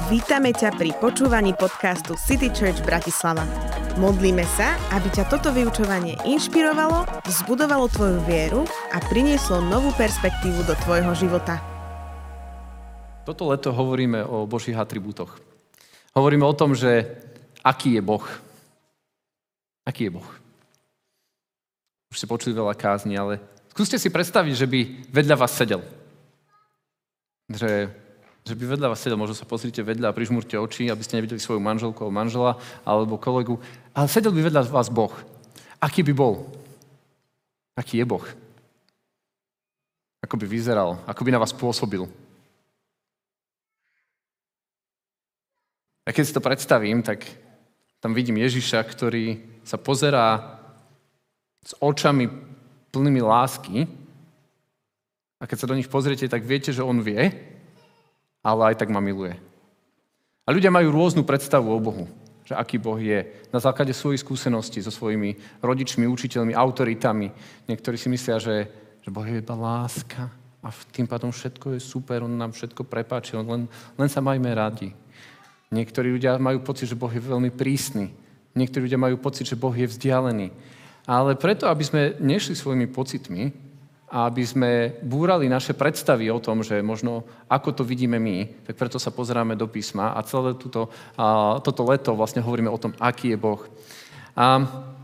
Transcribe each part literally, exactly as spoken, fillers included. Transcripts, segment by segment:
Vítame ťa pri počúvaní podcastu City Church Bratislava. Modlíme sa, aby ťa toto vyučovanie inšpirovalo, vzbudovalo tvoju vieru a prinieslo novú perspektívu do tvojho života. Toto leto hovoríme o Božích atribútoch. Hovoríme o tom, že aký je Boh. Aký je Boh. Už ste počuli veľa kázni, ale skúste si predstaviť, že by vedľa vás sedel. Že, že by vedľa vás sedel, možno sa pozrite vedľa a prižmúrte oči, aby ste nevideli svoju manželku alebo manžela alebo kolegu, ale sedel by vedľa vás Boh. Aký by bol? Aký je Boh? Ako by vyzeral? Ako by na vás pôsobil? A keď si to predstavím, tak tam vidím Ježiša, ktorý sa pozerá s očami plnými lásky. A keď sa do nich pozriete, tak viete, že on vie, ale aj tak ma miluje. A ľudia majú rôznu predstavu o Bohu, že aký Boh je. Na základe svojich skúseností so svojimi rodičmi, učiteľmi, autoritami. Niektorí si myslia, že, že Boh je iba láska a tým pádom všetko je super, on nám všetko prepáči, len, len sa majme radi. Niektorí ľudia majú pocit, že Boh je veľmi prísny. Niektorí ľudia majú pocit, že Boh je vzdialený. Ale preto, aby sme nešli svojimi pocitmi, a aby sme búrali naše predstavy o tom, že možno ako to vidíme my, tak preto sa pozeráme do písma a celé túto, a, toto leto vlastne hovoríme o tom, aký je Boh. A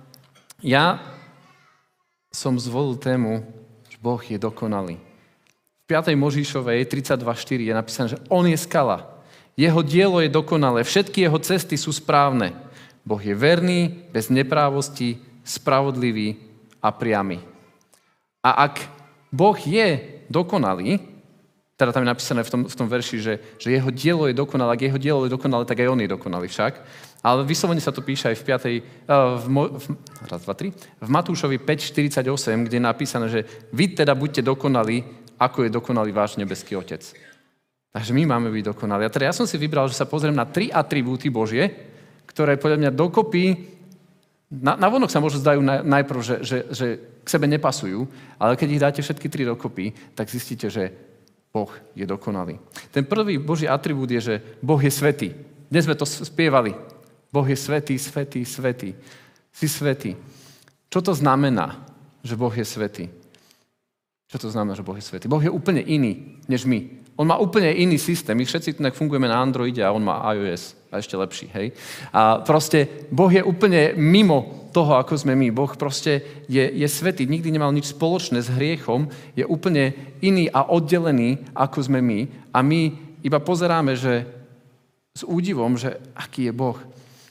ja som zvolil tému, že Boh je dokonalý. V piatej Mojžišovej tridsaťdva štyri je napísané, že on je skala. Jeho dielo je dokonalé, všetky jeho cesty sú správne. Boh je verný, bez neprávosti, spravodlivý a priamy. A ak Boh je dokonalý, teda tam je napísané v tom, v tom verši, že, že jeho dielo je dokonalé, ak jeho dielo je dokonalé, tak aj on je dokonalý však. Ale vyslovene sa to píše aj v piatej, v, v, raz, dva, tri, v Matúšovi päť štyridsaťosem, kde je napísané, že vy teda buďte dokonalí, ako je dokonalý váš nebeský Otec. Takže my máme byť dokonalí. A teda ja som si vybral, že sa pozriem na tri atribúty Božie, ktoré podľa mňa dokopy, na, na vonok sa možno zdajú na, najprv, že, že, že k sebe nepasujú, ale keď ich dáte všetky tri dokopy, tak zistíte, že Boh je dokonalý. Ten prvý Boží atribút je, že Boh je svätý. Dnes sme to spievali. Boh je svätý, svätý, svätý. Si svätý. Čo to znamená, že Boh je svätý? Čo to znamená, že Boh je svätý? Boh je úplne iný, než my. On má úplne iný systém. My všetci tak fungujeme na Androide a on má iOS. A ešte lepší, hej? A proste Boh je úplne mimo toho, ako sme my. Boh proste je, je svätý, nikdy nemal nič spoločné s hriechom, je úplne iný a oddelený, ako sme my. A my iba pozeráme, že s údivom, že aký je Boh.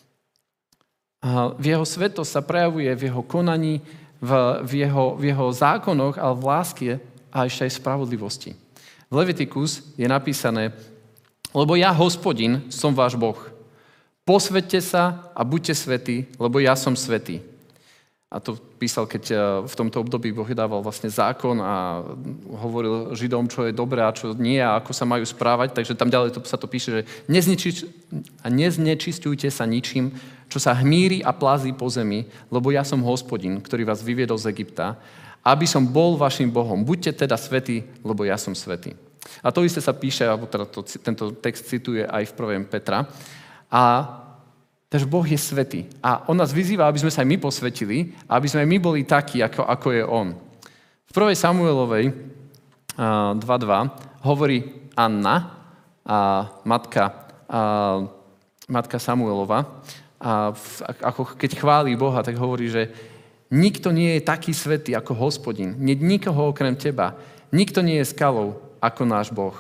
A v jeho svetosť sa prejavuje v jeho konaní, v, v, jeho, v jeho zákonoch, ale v láske a ešte aj spravodlivosti. V Levitikus je napísané, lebo ja, Hospodin, som váš Boh. Posväťte sa a buďte svätí, lebo ja som svätý. A to písal, keď v tomto období Boh dával vlastne zákon a hovoril Židom, čo je dobré a čo nie a ako sa majú správať. Takže tam ďalej to, sa to píše, že neznečiš, a neznečisťujte sa ničím, čo sa hmíri a plazí po zemi, lebo ja som Hospodin, ktorý vás vyviedol z Egypta, aby som bol vašim Bohom. Buďte teda svätí, lebo ja som svätý. A to isté sa píše, alebo teda to, tento text cituje aj v prvom Petra. A takže Boh je svätý. A on nás vyzýva, aby sme sa aj my posvetili, aby sme aj my boli takí, ako, ako je on. V prvej Samuelovej dva dva hovorí Anna, a matka, a matka Samuelova, a v, ako keď chválí Boha, tak hovorí, že nikto nie je taký svätý ako Hospodin. Nie nikoho okrem teba. Nikto nie je skalou ako náš Boh.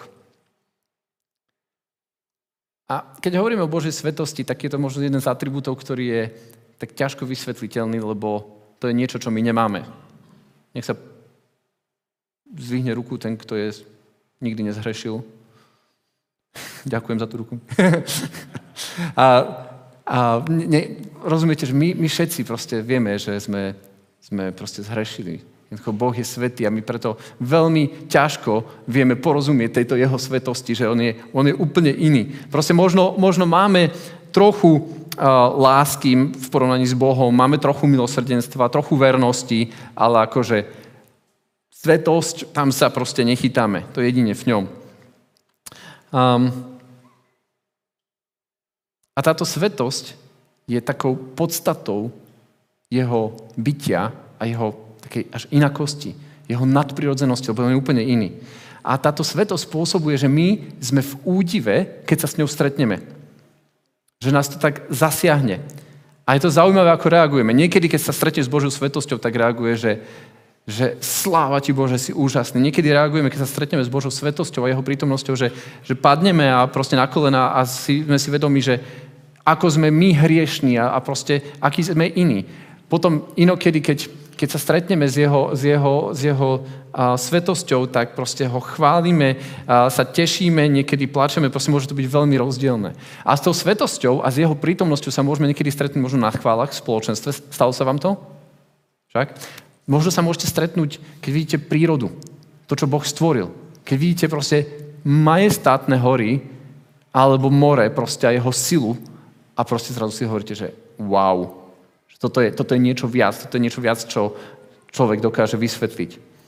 A keď hovoríme o Božej svetosti, tak je to možno jeden z atribútov, ktorý je tak ťažko vysvetliteľný, lebo to je niečo, čo my nemáme. Nech sa zvihne ruku ten, kto je nikdy nezhrešil. Ďakujem za tú ruku. a a ne, rozumiete, že my, my všetci proste vieme, že sme, sme proste zhrešili. Boh je svätý a my preto veľmi ťažko vieme porozumieť tejto jeho svetosti, že on je, on je úplne iný. Proste možno, možno máme trochu uh, lásky v porovnaní s Bohom, máme trochu milosrdenstva, trochu vernosti, ale akože svetosť, tam sa proste nechytáme. To je jedine v ňom. Um, A táto svetosť je takou podstatou jeho bytia a jeho takej až inakosti, jeho nadprirodzenosti, lebo on je úplne iný. A táto svetosť spôsobuje, že my sme v údive, keď sa s ňou stretneme. Že nás to tak zasiahne. A je to zaujímavé, ako reagujeme. Niekedy, keď sa stretneš s Božou svetosťou, tak reaguje, že, že sláva ti Bože, si úžasný. Niekedy reagujeme, keď sa stretneme s Božou svetosťou a jeho prítomnosťou, že, že padneme a proste na kolena a si, sme si vedomi, že ako sme my hriešní a, a proste aký sme iní. Potom inokedy, keď, keď sa stretneme s jeho, s jeho, s jeho a, svetosťou, tak proste ho chválime, a, sa tešíme, niekedy plačeme, proste môže to byť veľmi rozdielne. A s tou svetosťou a s jeho prítomnosťou sa môžeme niekedy stretnúť možno na chválach v spoločenstve. Stalo sa vám to? Však? Možno sa môžete stretnúť, keď vidíte prírodu, to, čo Boh stvoril. Keď vidíte proste majestátne hory alebo more, proste a jeho silu a proste zrazu si hovoríte, že wow, že toto je, toto je niečo viac, toto je niečo viac, čo človek dokáže vysvetliť.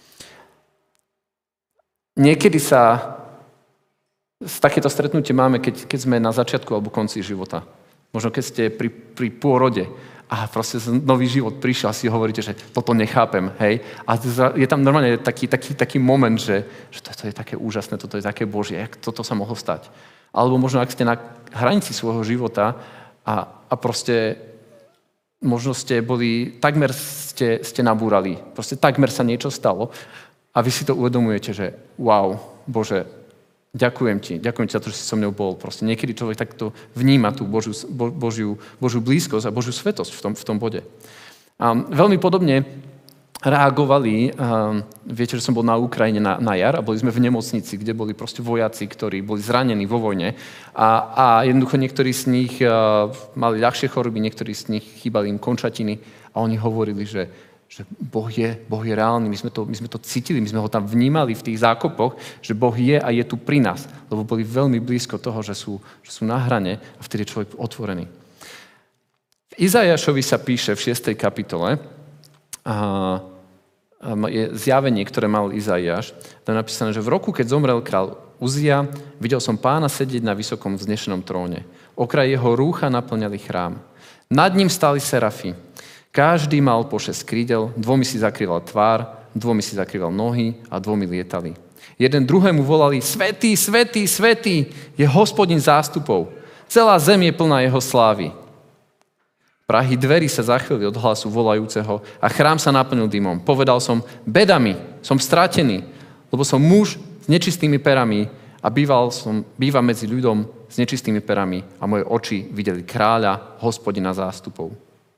Niekedy sa z takéto stretnutie máme, keď, keď sme na začiatku alebo konci života. Možno keď ste pri, pri pôrode a proste nový život prišiel a si hovoríte, že toto nechápem, hej. A je tam normálne taký, taký, taký moment, že, že toto je také úžasné, toto je také Božie, jak toto sa mohlo stať. Alebo možno, ak ste na hranici svojho života a, a proste možno ste boli, takmer ste, ste nabúrali, proste takmer sa niečo stalo a vy si to uvedomujete, že wow, Bože, ďakujem ti, ďakujem ti za to, že si so mnou bol. Proste niekedy človek takto vníma tú Božiu, Bo, Božiu, Božiu blízkosť a Božiu svetosť v tom, v tom bode. A veľmi podobne reagovali, um, viete, že som bol na Ukrajine na, na jar a boli sme v nemocnici, kde boli proste vojaci, ktorí boli zranení vo vojne a, a jednoducho niektorí z nich uh, mali ľahšie choroby, niektorí z nich chýbali im končatiny a oni hovorili, že, že Boh je, Boh je reálny, my sme, to, my sme to cítili, my sme ho tam vnímali v tých zákopoch, že Boh je a je tu pri nás, lebo boli veľmi blízko toho, že sú, že sú na hrane a vtedy je človek otvorený. V Izaiášovi sa píše v šiestej kapitole a je zjavenie, ktoré mal Izaiáš. Tam je napísané, že v roku, keď zomrel král Uzia, videl som Pána sedieť na vysokom vznešenom tróne. Okraj jeho rúcha naplňali chrám. Nad ním stáli serafy. Každý mal po šesť krídel, dvomi si zakrýval tvár, dvomi si zakrýval nohy a dvomi lietali. Jeden druhému volali: Svätý, svätý, svätý je Hospodin zástupov. Celá zem je plná jeho slávy. Prahy dverí sa zachyli od hlasu volajúceho a chrám sa naplnil dymom. Povedal som: beda mi, som stratený, lebo som muž s nečistými perami a býval som, bývam medzi ľuďom s nečistými perami a moje oči videli kráľa, Hospodina zástupov.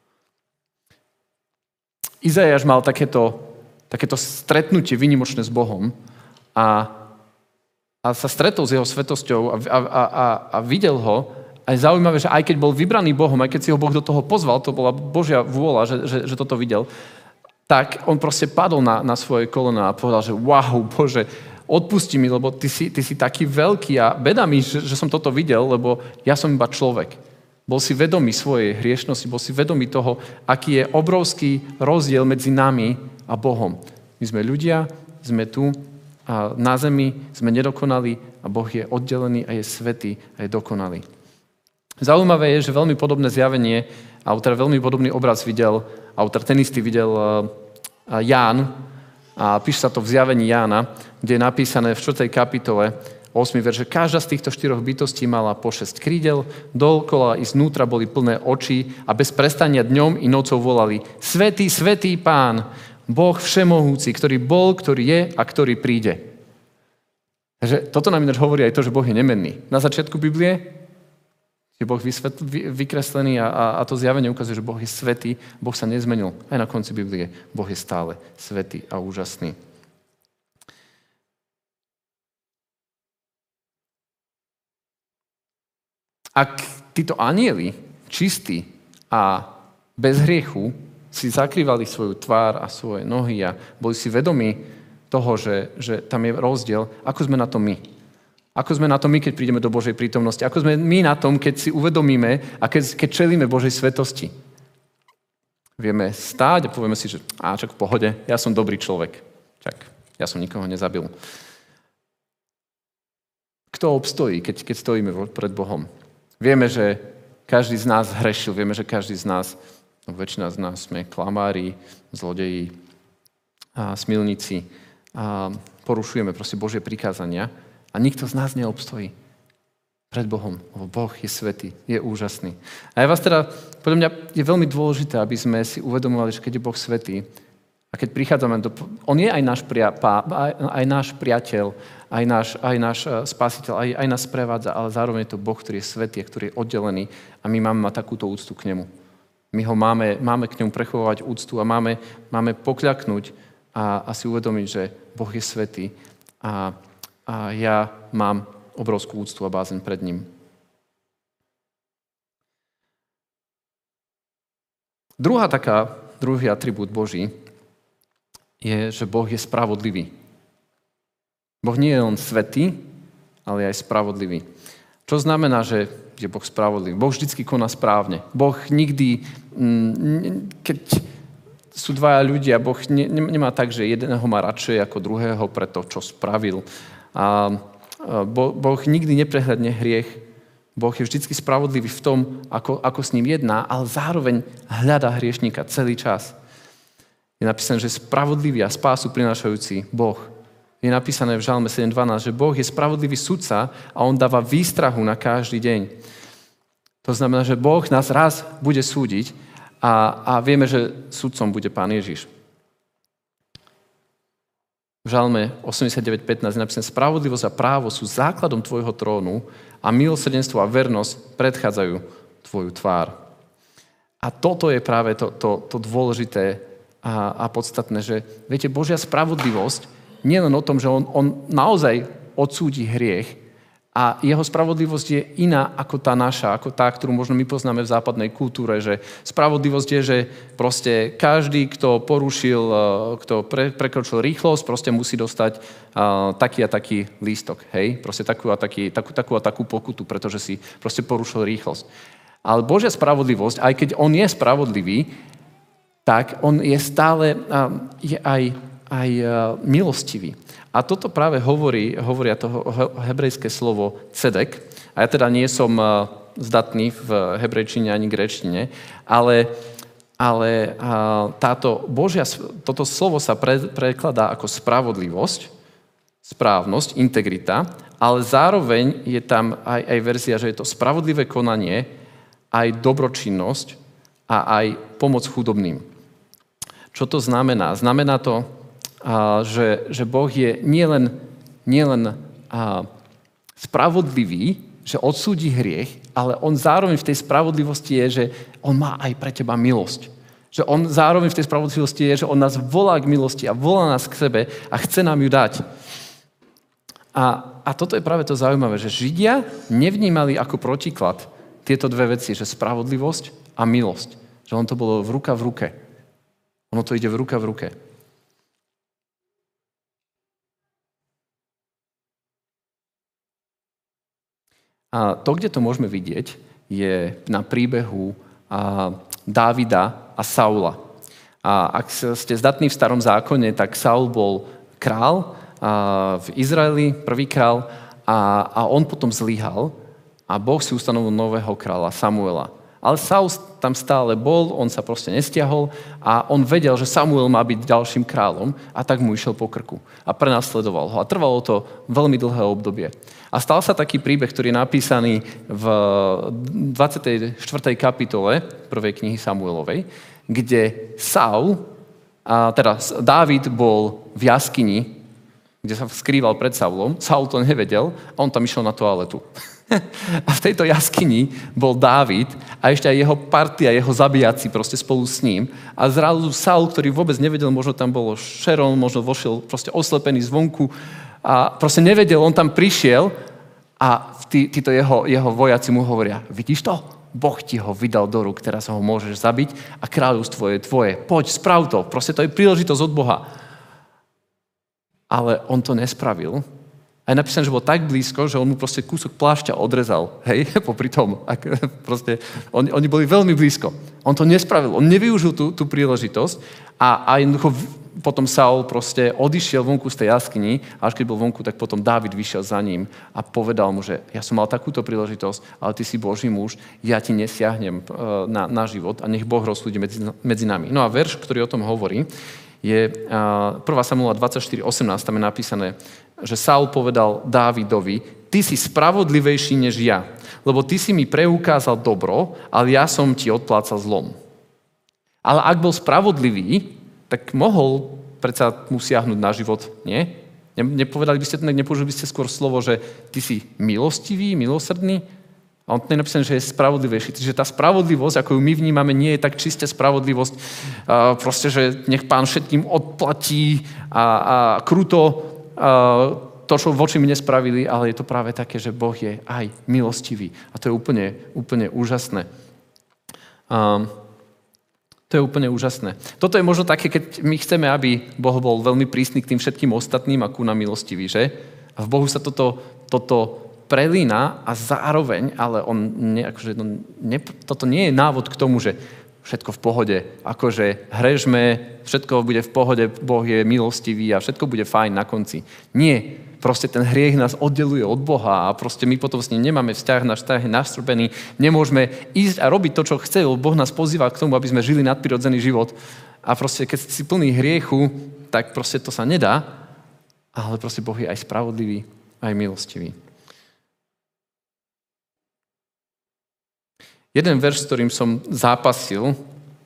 Izaiáš mal takéto, takéto stretnutie výnimočné s Bohom a, a sa stretol s jeho svetosťou a, a, a, a videl ho. A je zaujímavé, že aj keď bol vybraný Bohom, aj keď si ho Boh do toho pozval, to bola Božia vôľa, že, že, že toto videl, tak on proste padol na, na svoje kolena a povedal, že wow, Bože, odpusti mi, lebo ty si, ty si taký veľký a beda mi, že, že som toto videl, lebo ja som iba človek. Bol si vedomý svojej hriešnosti, bol si vedomý toho, aký je obrovský rozdiel medzi nami a Bohom. My sme ľudia, sme tu a na zemi, sme nedokonali a Boh je oddelený a je svätý a je dokonalý. Zaujímavé je, že veľmi podobné zjavenie, autor veľmi podobný obraz videl, autor ten istý videl Ján, a píše sa to v zjavení Jána, kde je napísané v štvrtej kapitole ôsmy verš, že každá z týchto štyroch bytostí mala po šesť krídel, dokola i znútra boli plné oči a bez prestania dňom i nocou volali: Svätý, svätý Pán, Boh všemohúci, ktorý bol, ktorý je a ktorý príde. Takže toto nám ináč hovorí aj to, že Boh je nemenný. Na začiatku Biblie je Boh vysvetl, vykreslený a, a, a to zjavenie ukazuje, že Boh je svätý, Boh sa nezmenil. Aj na konci Biblie Boh je stále svätý a úžasný. Ak títo anjeli, čistí a bez hriechu, si zakrývali svoju tvár a svoje nohy a boli si vedomí toho, že, že tam je rozdiel, ako sme na to my. Ako sme na tom my, keď prídeme do Božej prítomnosti? Ako sme my na tom, keď si uvedomíme a keď, keď čelíme Božej svetosti? Vieme stáť a povieme si, že á, čak v pohode, ja som dobrý človek. Čak, ja som nikoho nezabil. Kto obstojí, keď, keď stojíme pred Bohom? Vieme, že každý z nás hrešil. Vieme, že každý z nás, no väčšina z nás sme klamári, zlodeji, a smilníci, a porušujeme proste Božie prikázania a nikto z nás neobstojí pred Bohom, lebo Boh je svätý, je úžasný. A ja vás teda, podľa mňa je veľmi dôležité, aby sme si uvedomovali, že keď je Boh svätý a keď prichádzame do... On je aj náš, pria, pá, aj, aj náš priateľ, aj náš, aj náš spasiteľ, aj, aj nás prevádza, ale zároveň je to Boh, ktorý je svätý, ktorý je oddelený a my máme mať takúto úctu k nemu. My ho máme, máme k nemu prechovávať úctu a máme, máme pokľaknúť a, a si uvedomiť, že Boh je svätý a, a ja mám obrovskú úctu a bázeň pred ním. Druhá taká, druhý atribút Boží je, že Boh je spravodlivý. Boh nie je len svätý, ale je aj spravodlivý. Čo znamená, že je Boh spravodlivý? Boh vždycky koná správne. Boh nikdy, keď sú dvaja ľudia, Boh nemá tak, že jedného má radšej ako druhého pre to, čo spravil. A Boh nikdy neprehľadne hriech. Boh je vždycky spravodlivý v tom, ako, ako s ním jedná, ale zároveň hľadá hriešníka celý čas. Je napísané, že spravodlivý a spásu prinášajúci Boh. Je napísané v Žalme sedem dvanásť, že Boh je spravodlivý sudca a on dáva výstrahu na každý deň. To znamená, že Boh nás raz bude súdiť a, a vieme, že sudcom bude Pán Ježiš. V Žalme osemdesiatdeväť pätnásť je napísané, spravodlivosť a právo sú základom tvojho trónu a milosrdenstvo a vernosť predchádzajú tvoju tvár. A toto je práve to, to, to dôležité a, a podstatné, že viete, Božia spravodlivosť nie len o tom, že on, on naozaj odsúdi hriech a jeho spravodlivosť je iná ako tá naša, ako tá, ktorú možno my poznáme v západnej kultúre, že spravodlivosť je, že proste každý, kto porušil, kto pre, prekročil rýchlosť, proste musí dostať uh, taký a taký lístok, hej? Proste takú a, taký, takú, takú a takú pokutu, pretože si proste porušil rýchlosť. Ale Božia spravodlivosť, aj keď on je spravodlivý, tak on je stále uh, je aj aj milostivý. A toto práve hovorí, hovoria toho hebrejské slovo cedek. A ja teda nie som zdatný v hebrejčine ani gréčtine, ale, ale táto Božia, toto slovo sa pre, prekladá ako spravodlivosť, správnosť, integrita, ale zároveň je tam aj, aj verzia, že je to spravodlivé konanie, aj dobročinnosť a aj pomoc chudobným. Čo to znamená? Znamená to, A, že, že Boh je nielen, nielen a, spravodlivý, že odsúdi hriech, ale on zároveň v tej spravodlivosti je, že on má aj pre teba milosť. Že on zároveň v tej spravodlivosti je, že on nás volá k milosti a volá nás k sebe a chce nám ju dať. A, a toto je práve to zaujímavé, že Židia nevnímali ako protiklad tieto dve veci, že spravodlivosť a milosť. Že on to bolo v ruka v ruke. Ono to ide v ruka v ruke. A to, kde to môžeme vidieť, je na príbehu Dávida a Saula. A ak ste zdatní v starom zákone, tak Saul bol král v Izraeli, prvý král, a, a on potom zlyhal a Boh si ustanovil nového kráľa, Samuela. Ale Saul tam stále bol, on sa proste nestiahol a on vedel, že Samuel má byť ďalším kráľom a tak mu išiel po krku a prenasledoval ho. A trvalo to veľmi dlhé obdobie. A stal sa taký príbeh, ktorý je napísaný v dvadsiatej štvrtej kapitole prvej knihy Samuelovej, kde Saul, a teda Dávid bol v jaskyni, kde sa skrýval pred Saulom. Saul to nevedel a on tam išiel na toaletu. A v tejto jaskyni bol Dávid a ešte aj jeho partia, jeho zabijaci proste spolu s ním. A zrazu Saul, ktorý vôbec nevedel, možno tam bolo Šeron, možno vošiel proste oslepený zvonku a proste nevedel, on tam prišiel a tí, títo jeho, jeho vojaci mu hovoria, vidíš to? Boh ti ho vydal do rúk, teraz ho môžeš zabiť a kráľovstvo je tvoje. Poď, sprav to, proste to je príležitosť od Boha. Ale on to nespravil. A je napísané, že bol tak blízko, že on mu proste kúsok plášťa odrezal. Hej, popri tom. Proste, oni, oni boli veľmi blízko. On to nespravil. On nevyužil tú, tú príležitosť a, a jednoducho potom Saul proste odišiel vonku z tej jaskyni a až keď bol vonku, tak potom Dávid vyšiel za ním a povedal mu, že ja som mal takúto príležitosť, ale ty si Boží muž, ja ti nesiahnem na, na život a nech Boh rozsúdi medzi, medzi nami. No a verš, ktorý o tom hovorí, je prvá Samuela dvadsaťštyri osemnásť, tam je napísané, že Saul povedal Dávidovi, ty si spravodlivejší než ja, lebo ty si mi preukázal dobro, ale ja som ti odplácal zlom. Ale ak bol spravodlivý, tak mohol predsa mu siahnuť na život, nie? Nepovedali by ste, nepoužili by ste skôr slovo, že ty si milostivý, milosrdný? A on je napísané, že je spravodlivejší. Čiže tá spravodlivosť, ako ju my vnímame, nie je tak čiste spravodlivosť, uh, proste, že nech Pán všetkým odplatí a, a kruto uh, to, čo voči mi nespravili, ale je to práve také, že Boh je aj milostivý. A to je úplne, úplne úžasné. Um, To je úplne úžasné. Toto je možno také, keď my chceme, aby Boh bol veľmi prísny k tým všetkým ostatným a ku nám milostivý, že? A v Bohu sa toto, toto prelína a zároveň, ale on nie, akože, no, ne, toto nie je návod k tomu, že všetko v pohode, akože hrežme, všetko bude v pohode, Boh je milostivý a všetko bude fajn na konci. Nie, proste ten hriech nás oddeluje od Boha a proste my potom s ním nemáme vzťah, náš vzťah je nastrbený, nemôžeme ísť a robiť to, čo chce, lebo Boh nás pozýva k tomu, aby sme žili nadprirodzený život a proste keď si plný hriechu, tak proste to sa nedá, ale proste Boh je aj spravodlivý, aj milostivý. Jeden verš, s ktorým som zápasil,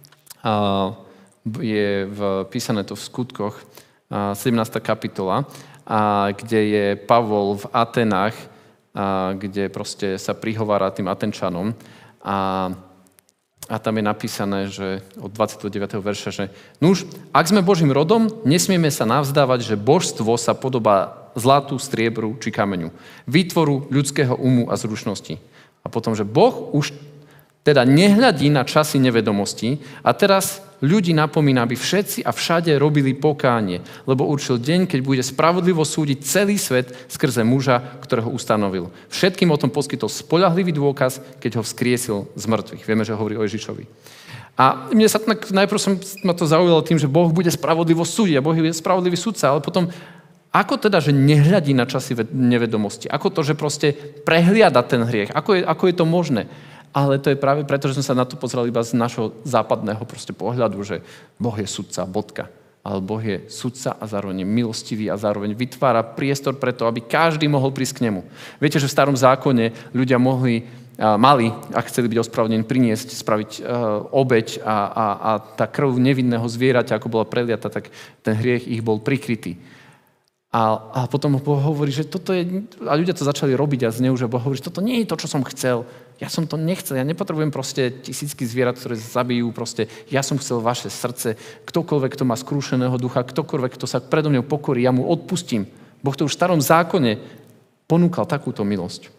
je v, písané to v Skutkoch, sedemnásta kapitola, a kde je Pavol v Atenách, a kde proste sa prihovára tým Atenčanom. A, a tam je napísané, že od dvadsiateho deviateho verša, že nuž, ak sme Božím rodom, nesmieme sa navzdávať, že božstvo sa podobá zlatu, striebru či kameňu, výtvoru ľudského umu a zručnosti. A potom, že Boh už teda nehľadí na časy nevedomosti a teraz ľudí napomína, aby všetci a všade robili pokánie, lebo určil deň, keď bude spravodlivo súdiť celý svet skrze muža, ktorého ustanovil. Všetkým o tom poskytol spoľahlivý dôkaz, keď ho vzkriesil z mŕtvych. Vieme, že hovorí o Ježišovi. A mne sa najprv som, ma to zaujalo tým, že Boh bude spravodlivo súdiť a Boh je spravodlivý sudca, ale potom ako teda, že nehľadí na časy nevedomosti? Ako to, že proste prehliada ten hriech? Ako je, ako je to možné? Ale to je práve preto, že sme sa na to pozreli iba z našho západného proste pohľadu, že Boh je sudca, bodka. Ale Boh je sudca a zároveň milostivý a zároveň vytvára priestor preto, aby každý mohol prísť k nemu. Viete, že v starom zákone ľudia mohli, mali, ak chceli byť ospravedlnení, priniesť, spraviť uh, obeť a, a, a tá krv nevinného zvieraťa, ako bola preliata, tak ten hriech ich bol prikrytý. A, a potom Boh hovorí, že toto je, a ľudia to začali robiť a zneužívať. Boh hovorí, že toto nie je to, čo som chcel. Ja som to nechcel, ja nepotrebujem proste tisícky zvierat, ktoré zabijú, proste ja som chcel vaše srdce, ktokoľvek, kto má skrúšeného ducha, ktokoľvek, kto sa predo mňou pokorí, ja mu odpustím. Boh to už v starom zákone ponúkal takúto milosť.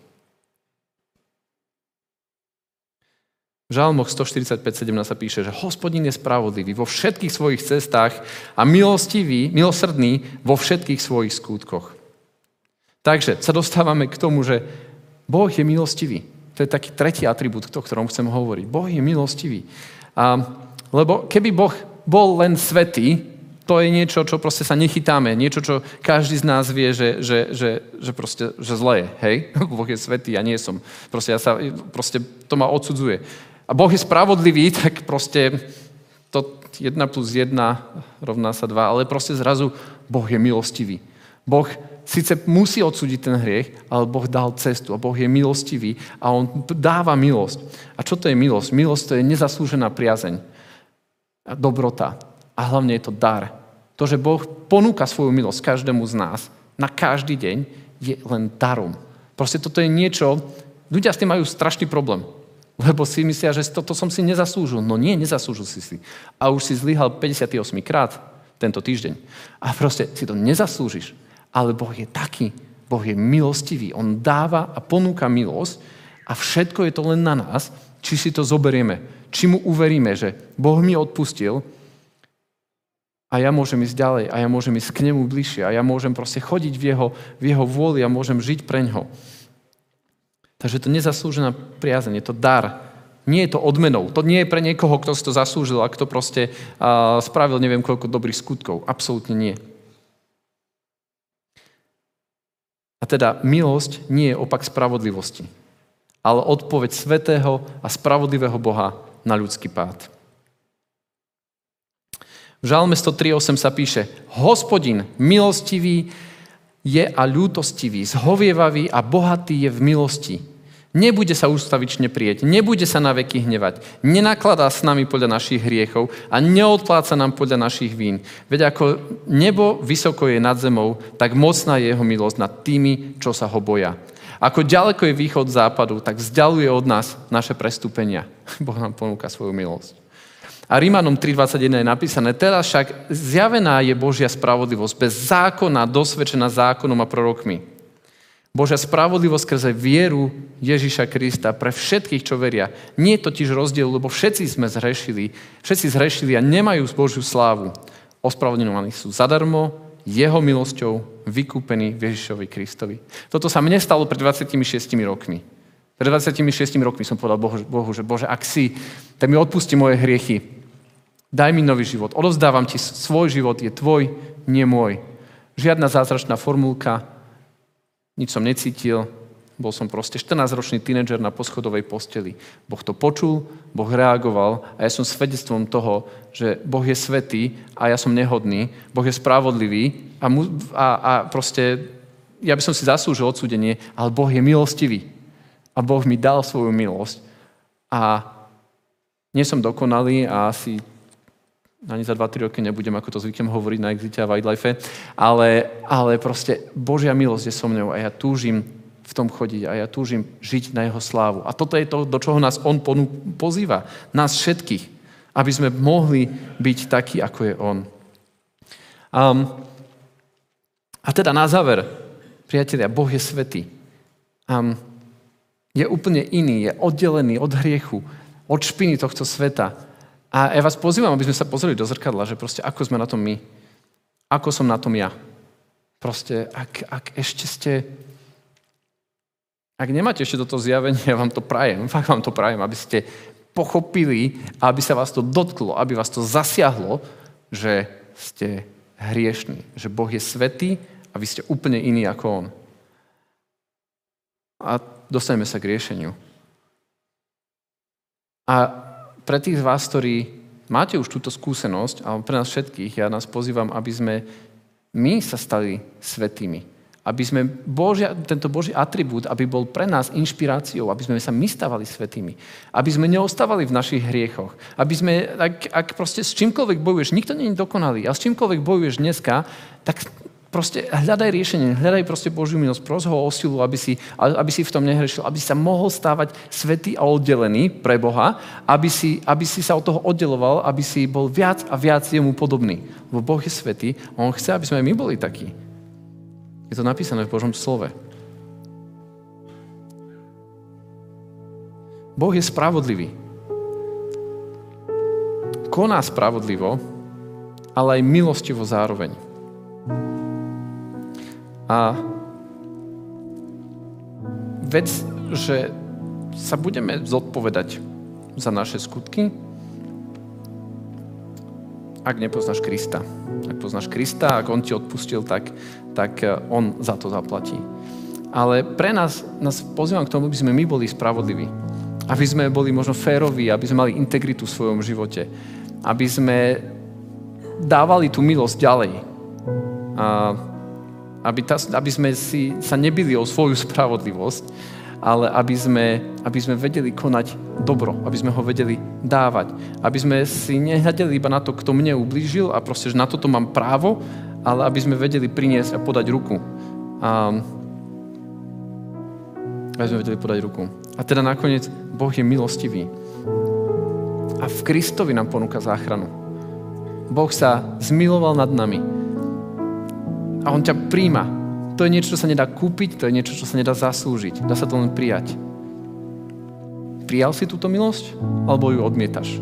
V Žalmoch stoštyridsaťpäť sedemnásť sa píše, že Hospodin je spravodlivý vo všetkých svojich cestách a milostivý, milosrdný vo všetkých svojich skutkoch. Takže sa dostávame k tomu, že Boh je milostivý. To je taký tretí atribút, o ktorom chcem hovoriť. Boh je milostivý. A, lebo keby Boh bol len svätý, to je niečo, čo proste sa nechytáme. Niečo, čo každý z nás vie, že, že, že, že, proste, že zle je. Hej? Boh je svätý, ja nie som. Proste, ja sa, proste to ma odsudzuje. A Boh je spravodlivý, tak proste to jedna plus jedna rovná sa dva, ale proste zrazu Boh je milostivý. Boh síce musí odsúdiť ten hriech, ale Boh dal cestu a Boh je milostivý a on dáva milosť. A čo to je milosť? Milosť to je nezaslúžená priazeň a dobrota. A hlavne je to dar. To, že Boh ponúka svoju milosť každému z nás na každý deň, je len darom. Proste toto je niečo, ľudia s tým majú strašný problém. Lebo si myslia, že toto som si nezaslúžil. No nie, nezaslúžil si si. A už si zlyhal päťdesiatosem krát tento týždeň. A proste si to nezaslúžiš. Ale Boh je taký. Boh je milostivý. On dáva a ponúka milosť a všetko je to len na nás, či si to zoberieme. Či mu uveríme, že Boh mi odpustil a ja môžem ísť ďalej a ja môžem ísť k nemu bližšie a ja môžem proste chodiť v jeho, v jeho vôli a môžem žiť preňho. Takže to nezaslúžená priazeň, je to dar. Nie je to odmenou. To nie je pre niekoho, kto si to zaslúžil a kto proste uh, spravil neviem koľko dobrých skutkov. Absolútne nie. A teda milosť nie je opak spravodlivosti, ale odpoveď svätého a spravodlivého Boha na ľudský pád. V Žalme sto tri osem sa píše: Hospodin milostivý je a ľútostivý, zhovievavý a bohatý je v milosti. Nebude sa ústavične prieť, nebude sa na veky hnevať, nenakladá s nami podľa našich hriechov a neodpláca nám podľa našich vín. Veď ako nebo vysoko je nad zemou, tak mocná je jeho milosť nad tými, čo sa ho boja. Ako ďaleko je východ západu, tak vzdialuje od nás naše prestúpenia. Boh nám ponúka svoju milosť. A Rímanom tri dvadsaťjeden je napísané: Teraz však zjavená je Božia spravodlivosť, bez zákona dosvedčená zákonom a prorokmi. Božia spravodlivosť skrze vieru Ježiša Krista pre všetkých, čo veria. Nie je totiž rozdiel, lebo všetci sme zhrešili, všetci zhrešili a nemajú Božiu slávu. Ospravedlňovaní sú zadarmo, jeho milosťou vykúpení v Ježišovi Kristovi. Toto sa mne stalo pred dvadsiatimi šiestimi rokmi. Pred dvadsiatimi šiestimi rokmi som povedal Bohu, Bohu, že Bože, ak si, tak mi odpusti moje hriechy. Daj mi nový život. Odovzdávam ti svoj život, je tvoj, nie môj. Žiadna zázračná formulka, nič som necítil, bol som proste štrnásťročný tínedžer na poschodovej posteli. Boh to počul, Boh reagoval a ja som svedectvom toho, že Boh je svätý a ja som nehodný, Boh je spravodlivý a, mu, a, a proste ja by som si zaslúžil odsúdenie, ale Boh je milostivý a Boh mi dal svoju milosť a nie som dokonalý a asi ani za dva tri roky nebudem, ako to zvyknem hovoriť na Exite a Wildlife, ale, ale proste Božia milosť je so mnou a ja túžim v tom chodiť a ja túžim žiť na jeho slávu. A toto je to, do čoho nás on pozýva. Nás všetkých, aby sme mohli byť takí, ako je on. Um, a teda na záver, priatelia, Boh je svätý. Um, je úplne iný, je oddelený od hriechu, od špiny tohto sveta. A ja vás pozývam, aby sme sa pozreli do zrkadla, že proste ako sme na tom my. Ako som na tom ja. Proste, ak, ak ešte ste... Ak nemáte ešte toto zjavenie, ja vám to prajem, fakt vám to prajem, aby ste pochopili, aby sa vás to dotklo, aby vás to zasiahlo, že ste hriešní. Že Boh je svätý a vy ste úplne iní ako on. A dostaneme sa k riešeniu. A pre tých z vás, ktorí máte už túto skúsenosť, ale pre nás všetkých, ja nás pozývam, aby sme my sa stali svätými. Aby sme Božia, tento Boží atribút, aby bol pre nás inšpiráciou, aby sme sa my stávali svätými. Aby sme neostávali v našich hriechoch. Aby sme, ak, ak proste s čímkoľvek bojuješ, nikto nie je dokonalý, a s čímkoľvek bojuješ dneska, tak proste hľadaj riešenie, hľadaj proste Božiu milosť, pros ho o silu, aby si, aby si v tom nehrešil, aby si sa mohol stávať svätý a oddelený pre Boha, aby si, aby si sa od toho oddeloval, aby si bol viac a viac jemu podobný. Lebo Boh je svätý a on chce, aby sme aj my boli takí. Je to napísané v Božom slove. Boh je spravodlivý. Koná spravodlivo, ale aj milostivo zároveň. A vec, že sa budeme zodpovedať za naše skutky, ak nepoznáš Krista. Ak poznáš Krista, ak on ti odpustil, tak, tak on za to zaplatí. Ale pre nás, nás pozývam k tomu, aby sme my boli spravodliví. Aby sme boli možno féroví, aby sme mali integritu v svojom živote. Aby sme dávali tú milosť ďalej. A Aby, ta, aby sme si sa nebili o svoju spravodlivosť, ale aby sme, aby sme vedeli konať dobro, aby sme ho vedeli dávať. Aby sme si nehľadeli iba na to, kto mne ublížil a proste, že na toto mám právo, ale aby sme vedeli priniesť a podať ruku. A, aby sme vedeli podať ruku. A teda nakoniec Boh je milostivý. A v Kristovi nám ponúka záchranu. Boh sa zmiloval nad nami. A on ťa príjma. To je niečo, čo sa nedá kúpiť, to je niečo, čo sa nedá zaslúžiť. Dá sa to len prijať. Prijal si túto milosť? Alebo ju odmietaš?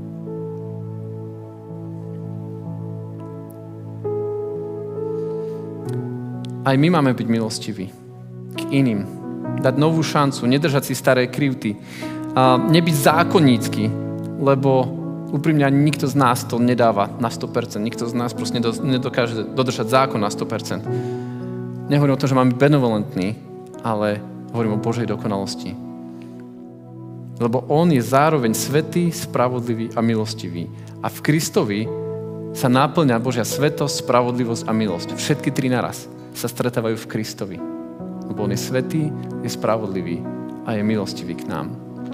Aj my máme byť milostiví k iným. Dať novú šancu, nedržať si staré krivty. a nebyť zákonnícky, lebo úprimne ani nikto z nás to nedáva na sto percent. Nikto z nás proste nedokáže dodržať zákon na sto percent. Nehovorím o tom, že máme byť benevolentní, ale hovorím o Božej dokonalosti. Lebo on je zároveň svätý, spravodlivý a milostivý. A v Kristovi sa náplňa Božia svätosť, spravodlivosť a milosť. Všetky tri naraz sa stretávajú v Kristovi. Lebo on je svätý, je spravodlivý a je milostivý k nám.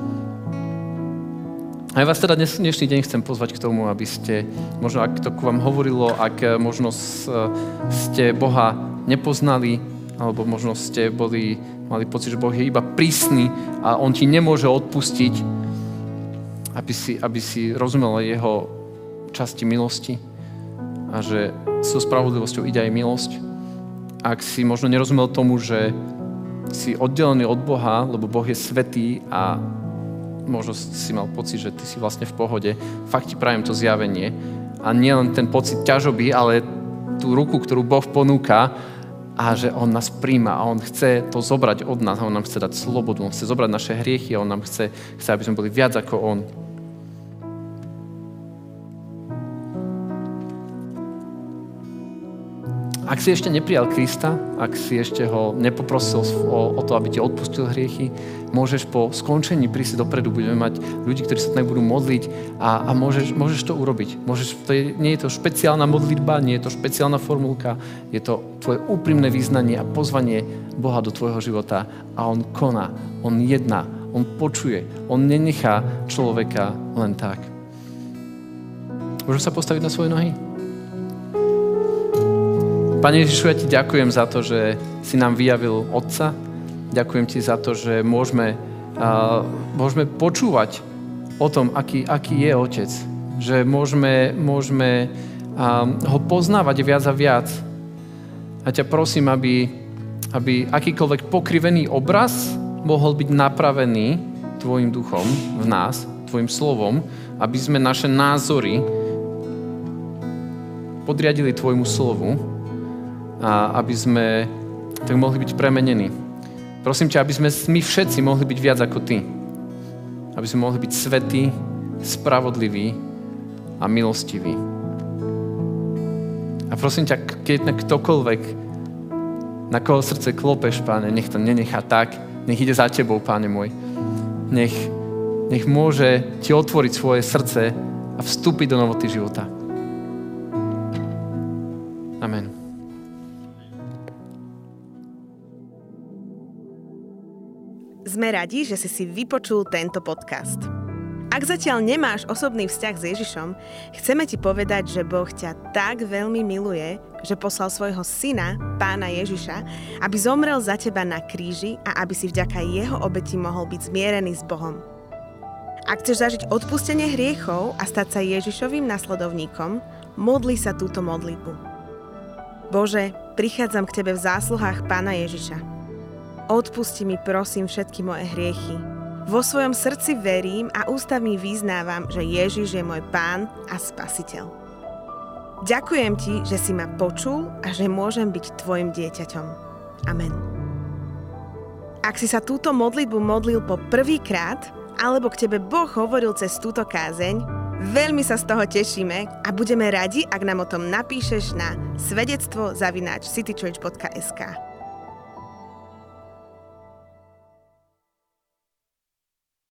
A ja vás teda dnes, dnešný deň chcem pozvať k tomu, aby ste, možno ak to k vám hovorilo, ak možno ste Boha nepoznali, alebo možno ste boli, mali pocit, že Boh je iba prísny a on ti nemôže odpustiť, aby si, aby si rozumel jeho časti milosti a že so spravodlivosťou ide aj milosť. Ak si možno nerozumel tomu, že si oddelený od Boha, lebo Boh je svätý a možno si mal pocit, že ty si vlastne v pohode, fakt ti prajem to zjavenie a nielen ten pocit ťažoby, ale tú ruku, ktorú Boh ponúka, a že on nás príjma a on chce to zobrať od nás a on nám chce dať slobodu, on chce zobrať naše hriechy a on nám chce, chce, aby sme boli viac ako on. Ak si ešte neprijal Krista, ak si ešte ho nepoprosil o, o to, aby ti odpustil hriechy, môžeš po skončení prísť dopredu, budeme mať ľudí, ktorí sa tak budú modliť a, a môžeš, môžeš to urobiť. Môžeš, to je, nie je to špeciálna modlitba, nie je to špeciálna formulka, je to tvoje úprimné vyznanie a pozvanie Boha do tvojho života a on koná, on jedná, on počuje, on nenechá človeka len tak. Môžem sa postaviť na svoje nohy? Pane Ježišu, ja ti ďakujem za to, že si nám vyjavil Otca. Ďakujem ti za to, že môžeme, uh, môžeme počúvať o tom, aký, aký je Otec. Že môžeme, môžeme uh, ho poznávať viac a viac. A ťa prosím, aby, aby akýkoľvek pokrivený obraz mohol byť napravený tvojim duchom v nás, tvojim slovom, aby sme naše názory podriadili tvojmu slovu, a aby sme tak mohli byť premenení. Prosím ťa, aby sme my všetci mohli byť viac ako ty. Aby sme mohli byť svätí, spravodliví a milostiví. A prosím ťa, keď ktokoľvek, na koho srdce klopeš, Páne, nech to nenechá tak, nech ide za tebou, Páne môj. Nech, nech môže ti otvoriť svoje srdce a vstúpiť do novoty života. Amen. Sme radi, že si si vypočul tento podcast. Ak zatiaľ nemáš osobný vzťah s Ježišom, chceme ti povedať, že Boh ťa tak veľmi miluje, že poslal svojho syna, Pána Ježiša, aby zomrel za teba na kríži a aby si vďaka jeho obeti mohol byť zmierený s Bohom. Ak chceš zažiť odpustenie hriechov a stať sa Ježišovým nasledovníkom, modli sa túto modlitbu. Bože, prichádzam k tebe v zásluhách Pána Ježiša. Odpusti mi, prosím, všetky moje hriechy. Vo svojom srdci verím a ústami vyznávam, že Ježiš je môj Pán a Spasiteľ. Ďakujem ti, že si ma počul a že môžem byť tvojim dieťaťom. Amen. Ak si sa túto modlitbu modlil po prvýkrát, alebo k tebe Boh hovoril cez túto kázeň, veľmi sa z toho tešíme a budeme radi, ak nám o tom napíšeš na svedectvo zavináč citychurch bodka es ká.